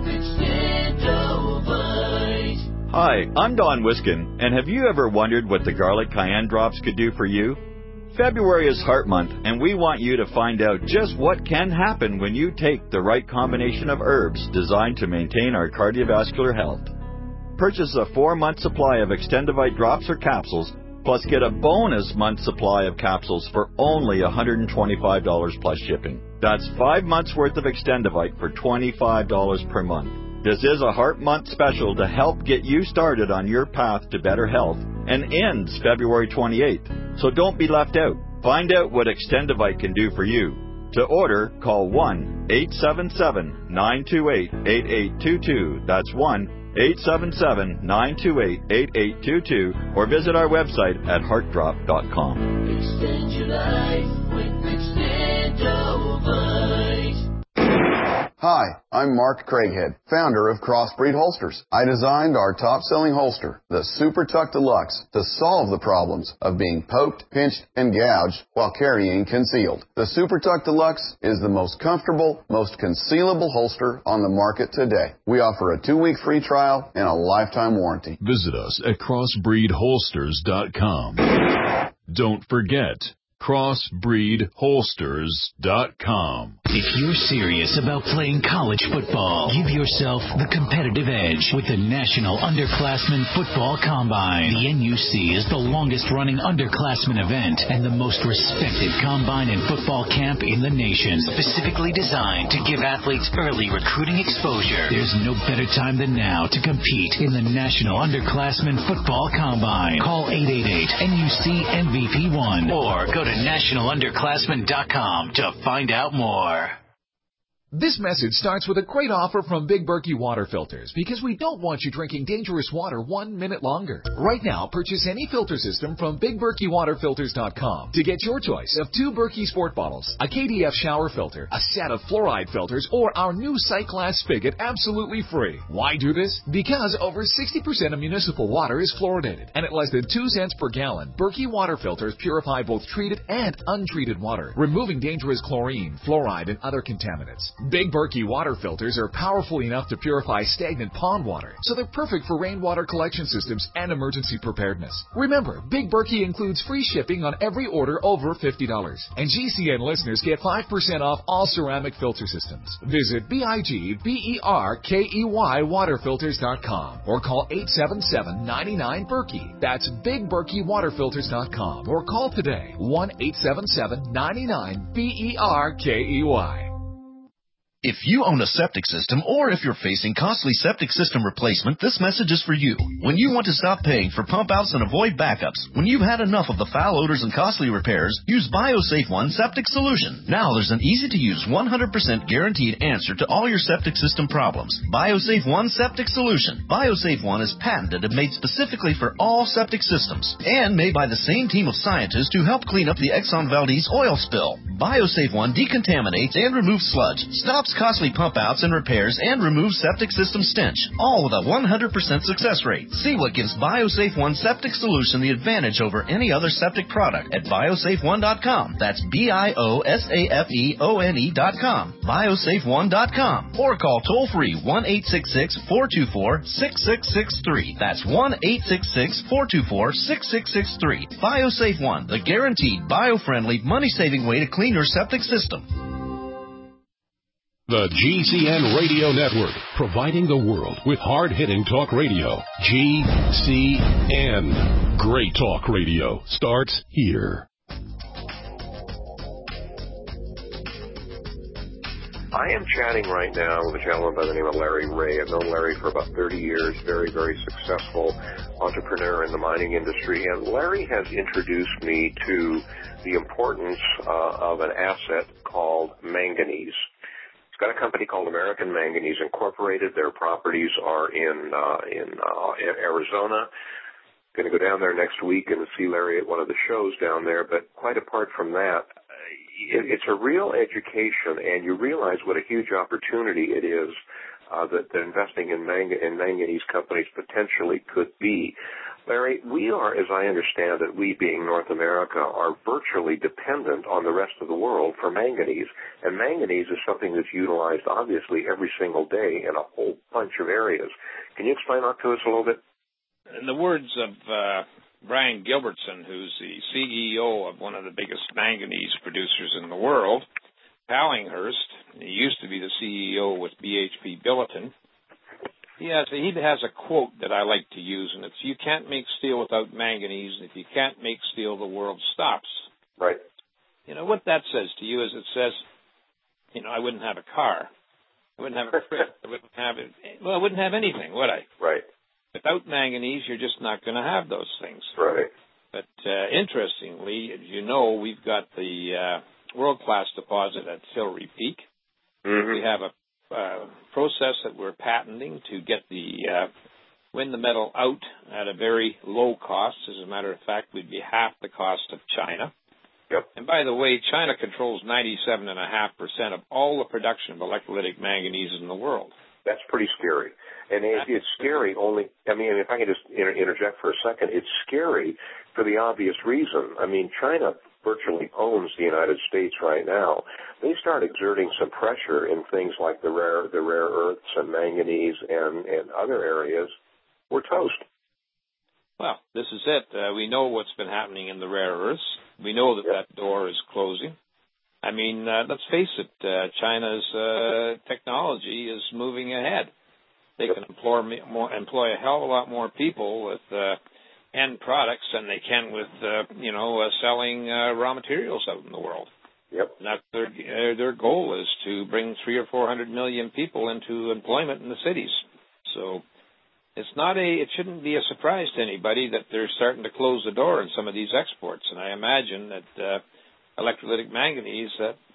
Extendovite. Hi, I'm Don Wiskin, and have you ever wondered what the garlic cayenne drops could do for you? February is Heart Month, and we want you to find out just what can happen when you take the right combination of herbs designed to maintain our cardiovascular health. Purchase a four-month supply of Extendovite drops or capsules, plus get a bonus month supply of capsules for only one hundred twenty-five dollars plus shipping. That's five months worth of Extendovite for twenty-five dollars per month. This is a Heart Month special to help get you started on your path to better health and ends February twenty-eighth. So don't be left out. Find out what Extendovite can do for you. To order, call one eight seven seven, nine two eight, eight eight two two. That's one eight seven seven, nine two eight, eight eight two two, or visit our website at heart drop dot com. Extend your life with Extendovite. Hi, I'm Mark Craighead, founder of Crossbreed Holsters. I designed our top-selling holster, the Super Tuck Deluxe, to solve the problems of being poked, pinched, and gouged while carrying concealed. The Super Tuck Deluxe is the most comfortable, most concealable holster on the market today. We offer a two-week free trial and a lifetime warranty. Visit us at crossbreed holsters dot com. Don't forget, crossbreed holsters dot com. If you're serious about playing college football, give yourself the competitive edge with the National Underclassmen Football Combine. The N U C is the longest-running underclassmen event and the most respected combine and football camp in the nation, specifically designed to give athletes early recruiting exposure. There's no better time than now to compete in the National Underclassmen Football Combine. Call eight eight eight N U C M V P one or go to national underclassmen dot com to find out more. This message starts with a great offer from Big Berkey Water Filters because we don't want you drinking dangerous water one minute longer. Right now, purchase any filter system from Big Berkey Water Filters dot com to get your choice of two Berkey Sport bottles, a K D F shower filter, a set of fluoride filters, or our new sight glass spigot absolutely free. Why do this? Because over sixty percent of municipal water is fluoridated, and at less than two cents per gallon, Berkey Water Filters purify both treated and untreated water, removing dangerous chlorine, fluoride, and other contaminants. Big Berkey water filters are powerful enough to purify stagnant pond water, so they're perfect for rainwater collection systems and emergency preparedness. Remember, Big Berkey includes free shipping on every order over fifty dollars, and G C N listeners get five percent off all ceramic filter systems. Visit B I G B E R K E Y water filters dot com or call eight seven seven, nine nine, Berkey. That's Big Berkey water filters dot com or call today one eight seven seven, nine nine, B E R K E Y. If you own a septic system or if you're facing costly septic system replacement, this message is for you. When you want to stop paying for pump outs and avoid backups, when you've had enough of the foul odors and costly repairs, use BioSafe One Septic Solution. Now there's an easy-to-use one hundred percent guaranteed answer to all your septic system problems. BioSafe One Septic Solution. BioSafe One is patented and made specifically for all septic systems and made by the same team of scientists who helped clean up the Exxon Valdez oil spill. BioSafe One decontaminates and removes sludge, stops costly pump outs and repairs, and removes septic system stench, all with a one hundred percent success rate. See what gives BioSafe One Septic Solution the advantage over any other septic product at biosafe one dot com. That's B I O S A F E O N E dot com. biosafe one dot com. Or call toll-free one eight six six, four two four, six six six three. That's one eight six six, four two four, six six six three. BioSafe One, the guaranteed, bio-friendly, money-saving way to clean your septic system. The G C N Radio Network, providing the world with hard-hitting talk radio. G C N. Great talk radio starts here. I am chatting right now with a gentleman by the name of Larry Ray. I've known Larry for about thirty years, very, very successful entrepreneur in the mining industry. And Larry has introduced me to the importance uh, of an asset called manganese. Got a company called American Manganese Incorporated. Their properties are in uh, in uh, Arizona. Going to go down there next week and see Larry at one of the shows down there. But quite apart from that, it, it's a real education, and you realize what a huge opportunity it is uh, that, that investing in, mang- in manganese companies potentially could be. Larry, we are, as I understand it, we being North America, are virtually dependent on the rest of the world for manganese. And manganese is something that's utilized, obviously, every single day in a whole bunch of areas. Can you explain that to us a little bit? In the words of uh, Brian Gilbertson, who's the C E O of one of the biggest manganese producers in the world, Pallinghurst, he used to be the C E O with B H P Billiton. He has, he has a quote that I like to use, and it's, you can't make steel without manganese, and if you can't make steel, the world stops. Right. You know, what that says to you is it says, you know, I wouldn't have a car. I wouldn't have a fridge. I wouldn't have it. Well, I wouldn't have anything, would I? Right. Without manganese, you're just not going to have those things. Right. But uh, interestingly, as you know, we've got the uh, world-class deposit at Hillary Peak. Mm-hmm. We have a Uh, process that we're patenting to get the uh, win the metal out at a very low cost. As a matter of fact, we'd be half the cost of China. Yep. And by the way, China controls ninety-seven point five percent of all the production of electrolytic manganese in the world. That's pretty scary. And it, it's scary only, I mean, if I can just inter- interject for a second, it's scary for the obvious reason. I mean, China virtually owns the United States right now. They start exerting some pressure in things like the rare the rare earths and manganese and, and other areas. We're toast. Well, this is it. Uh, we know what's been happening in the rare earths. We know that yep. that door is closing. I mean, uh, let's face it, uh, China's uh, technology is moving ahead. They yep. can employ, more, employ a hell of a lot more people with uh, end products than they can with, uh, you know, uh, selling uh, raw materials out in the world. Yep. And that's their, uh, their goal is to bring three or four hundred million people into employment in the cities. So it's not a, it shouldn't be a surprise to anybody that they're starting to close the door on some of these exports. And I imagine that uh, electrolytic manganese, uh,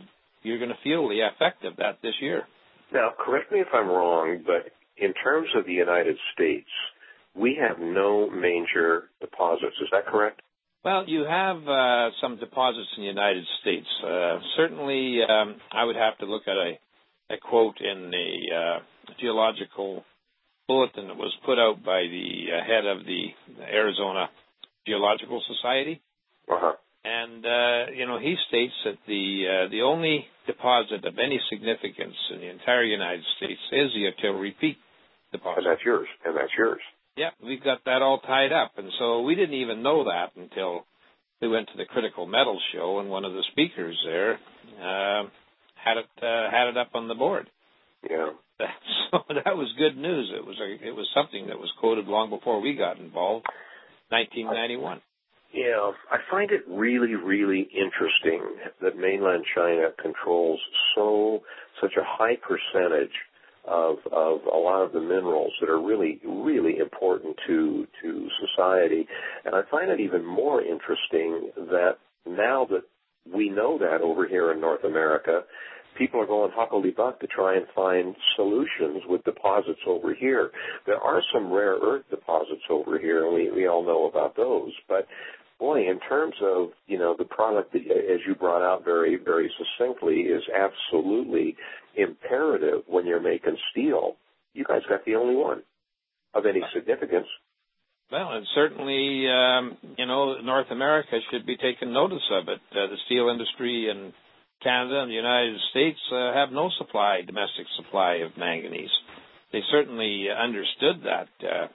you're going to feel the effect of that this year. Now, correct me if I'm wrong, but in terms of the United States, we have no major deposits. Is that correct? Well, you have uh, some deposits in the United States. Uh, certainly, um, I would have to look at a, a quote in the uh, geological bulletin that was put out by the uh, head of the Arizona Geological Society. Uh-huh. And, uh, you know, he states that the uh, the only deposit of any significance in the entire United States is the Artillery Peak deposit. And that's yours. And that's yours. Yeah, we've got that all tied up. And so we didn't even know that until we went to the Critical Metals Show, and one of the speakers there uh, had it uh, had it up on the board. Yeah. So that was good news. It was a, it was something that was quoted long before we got involved, nineteen ninety-one. Yeah, I find it really, really interesting that mainland China controls so such a high percentage of of a lot of the minerals that are really, really important to to society. And I find it even more interesting that now that we know that over here in North America, people are going hucklebuck to try and find solutions with deposits over here. There are some rare earth deposits over here, and we, we all know about those. But boy, in terms of, you know, the product that, as you brought out very, very succinctly, is absolutely imperative when you're making steel, you guys got the only one of any significance. Well, and certainly, um, you know, North America should be taking notice of it. Uh, the steel industry in Canada and the United States uh, have no supply, domestic supply of manganese. They certainly understood that uh,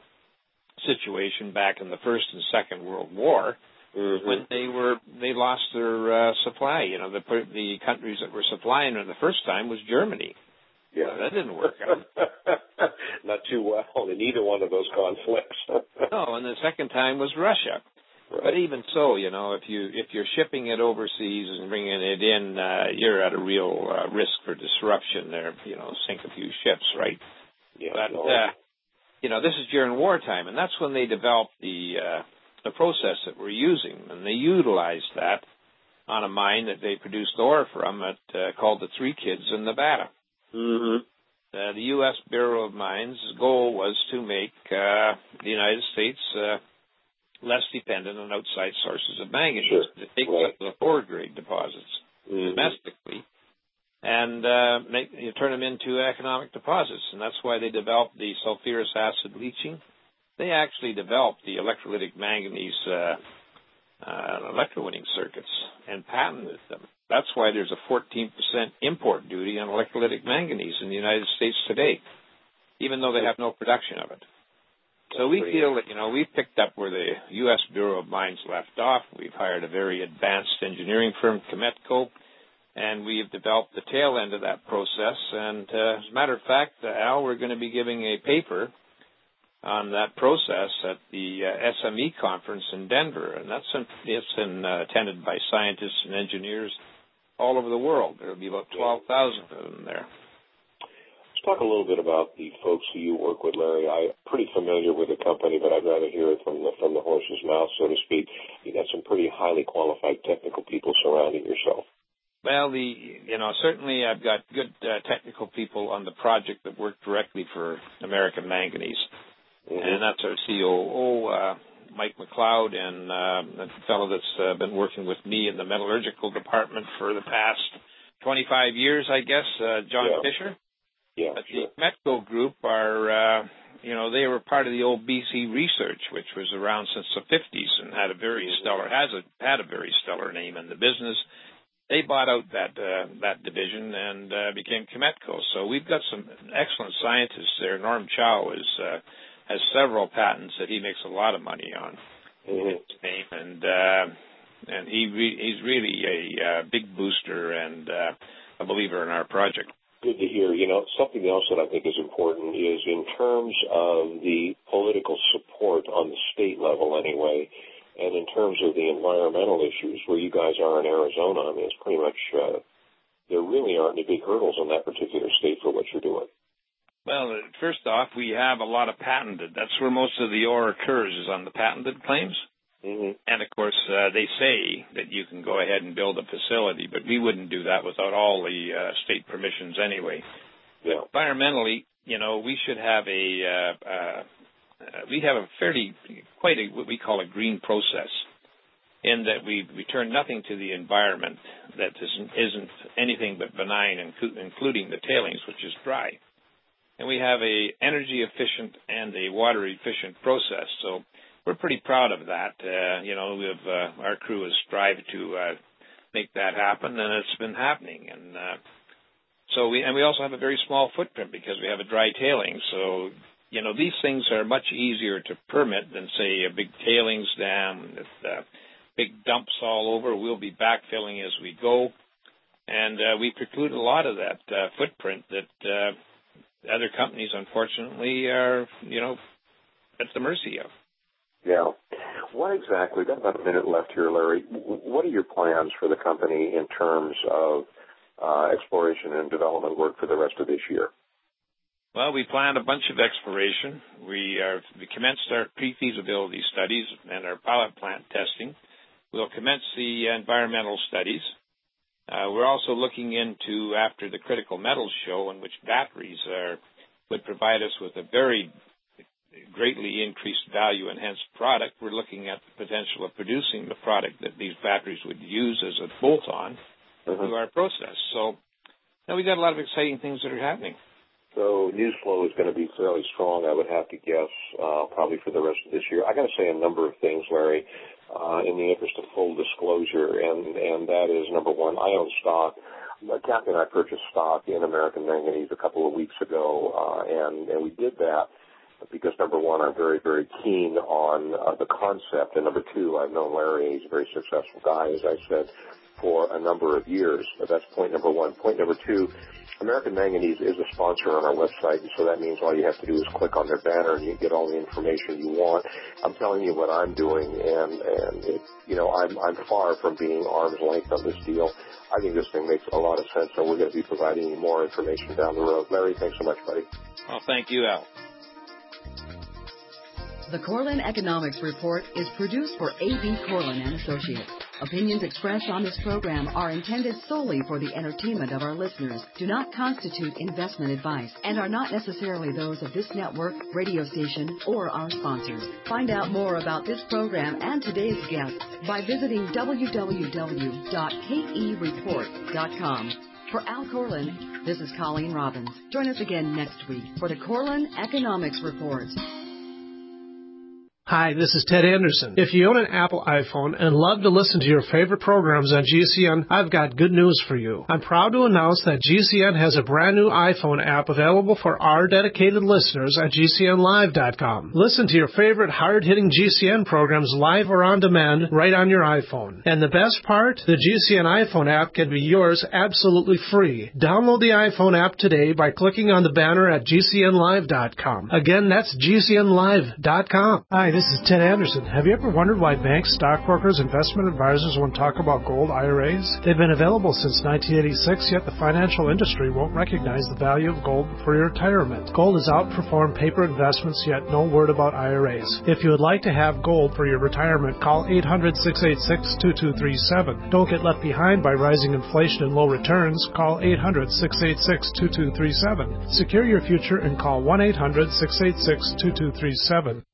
situation back in the First and Second World War. Mm-hmm. When they were, they lost their uh, supply. You know, the the countries that were supplying them the first time was Germany. Yeah, uh, that didn't work out. Not too well in either one of those conflicts. No, and the second time was Russia. Right. But even so, you know, if you if you're shipping it overseas and bringing it in, uh, you're at a real uh, risk for disruption. There, you know, sink a few ships, right? Yeah. But no. uh, you know, this is during wartime, and that's when they developed the uh, the process that we're using, and they utilized that on a mine that they produced ore from, at, uh, called the Three Kids in Nevada. Mm-hmm. Uh, the U S Bureau of Mines' goal was to make uh, the United States uh, less dependent on outside sources of manganese, sure. to take right. the lower-grade deposits mm-hmm. domestically and uh, make you turn them into economic deposits, and that's why they developed the sulfurous acid leaching. They actually developed the electrolytic manganese uh, uh, electrowinning circuits and patented them. That's why there's a fourteen percent import duty on electrolytic manganese in the United States today, even though they have no production of it. So we feel that, you know, we've picked up where the U S Bureau of Mines left off. We've hired a very advanced engineering firm, Cometco, and we've developed the tail end of that process. And uh, as a matter of fact, uh, Al, we're going to be giving a paper on that process at the uh, S M E conference in Denver, and that's in, it's in, uh, attended by scientists and engineers all over the world. There will be about twelve thousand of them there. Let's talk a little bit about the folks who you work with, Larry. I'm pretty familiar with the company, but I'd rather hear it from the, from the horse's mouth, so to speak. You got some pretty highly qualified technical people surrounding yourself. Well, the you know certainly I've got good uh, technical people on the project that work directly for American Manganese, mm-hmm. and that's our C O O, uh, Mike McLeod, and uh, a fellow that's uh, been working with me in the metallurgical department for the past twenty-five years, I guess, uh, John yeah. Fisher. Yeah, but sure. the Metco group are, uh, you know, they were part of the old B C Research, which was around since the fifties and had a very stellar, has a, had a very stellar name in the business. They bought out that uh, that division and uh, became Cometco. So we've got some excellent scientists there. Norm Chow is, uh, has several patents that he makes a lot of money on. Mm-hmm. His name, and uh, and he re- he's really a uh, big booster and uh, a believer in our project. Good to hear. You know, something else that I think is important is in terms of the political support on the state level anyway, and in terms of the environmental issues where you guys are in Arizona. I mean, it's pretty much, uh, there really aren't any big hurdles in that particular state for what you're doing. Well, first off, we have a lot of patented. That's where most of the ore occurs, is on the patented claims. Mm-hmm. And, of course, uh, they say that you can go ahead and build a facility, but we wouldn't do that without all the uh, state permissions anyway. Yeah. Environmentally, you know, we should have a, uh, uh, uh, we have a fairly, quite a, what we call a green process, in that we return nothing to the environment that isn't, isn't anything but benign, including the tailings, which is dry. And we have a energy efficient and a water efficient process. So we're pretty proud of that. Uh, you know, we've, uh, our crew has strived to uh, make that happen, and it's been happening. And uh, so we, and we also have a very small footprint because we have a dry tailing. So, you know, these things are much easier to permit than, say, a big tailings dam with uh, big dumps all over. We'll be backfilling as we go. And uh, we preclude a lot of that uh, footprint that uh, other companies, unfortunately, are, you know, at the mercy of. Yeah. What exactly, we've got about a minute left here, Larry. What are your plans for the company in terms of uh, exploration and development work for the rest of this year? Well, we planned a bunch of exploration. We, are, we commenced our pre-feasibility studies and our pilot plant testing. We'll commence the environmental studies. Uh, we're also looking into, after the critical metals show, in which batteries are, would provide us with a very greatly increased value enhanced product. We're looking at the potential of producing the product that these batteries would use as a bolt-on mm-hmm. to our process. So now we've got a lot of exciting things that are happening. So news flow is going to be fairly strong, I would have to guess, uh, probably for the rest of this year. I got to say a number of things, Larry, uh, in the interest of full disclosure, and, and that is, number one, I own stock. Kathy and I purchased stock in American Manganese a couple of weeks ago, uh, and, and we did that because, number one, I'm very, very keen on uh, the concept, and number two, I've known Larry. He's a very successful guy, as I said, for a number of years. But that's point number one. Point number two, American Manganese is a sponsor on our website, and so that means all you have to do is click on their banner and you get all the information you want. I'm telling you what I'm doing, and, and it, you know, I'm, I'm far from being arm's length on this deal. I think this thing makes a lot of sense, and we're going to be providing you more information down the road. Larry, thanks so much, buddy. Well, thank you, Al. The Corlin Economics Report is produced for A B. Corlin and Associates. Opinions expressed on this program are intended solely for the entertainment of our listeners, do not constitute investment advice, and are not necessarily those of this network, radio station, or our sponsors. Find out more about this program and today's guest by visiting w w w dot k e report dot com. For Al Corlin, this is Colleen Robbins. Join us again next week for the Corlin Economics Report. Hi, this is Ted Anderson. If you own an Apple iPhone and love to listen to your favorite programs on G C N, I've got good news for you. I'm proud to announce that G C N has a brand new iPhone app available for our dedicated listeners at G C N live dot com. Listen to your favorite hard-hitting G C N programs live or on demand right on your iPhone. And the best part? The G C N iPhone app can be yours absolutely free. Download the iPhone app today by clicking on the banner at G C N live dot com. Again, that's G C N live dot com. Hi, this is Ted Anderson. Have you ever wondered why banks, stockbrokers, investment advisors won't talk about gold I R As? They've been available since nineteen eighty-six, yet the financial industry won't recognize the value of gold for your retirement. Gold has outperformed paper investments, yet no word about I R As. If you would like to have gold for your retirement, call eight hundred, six eight six, two two three seven. Don't get left behind by rising inflation and low returns. Call eight hundred, six eight six, two two three seven. Secure your future and call one eight hundred, six eight six, two two three seven.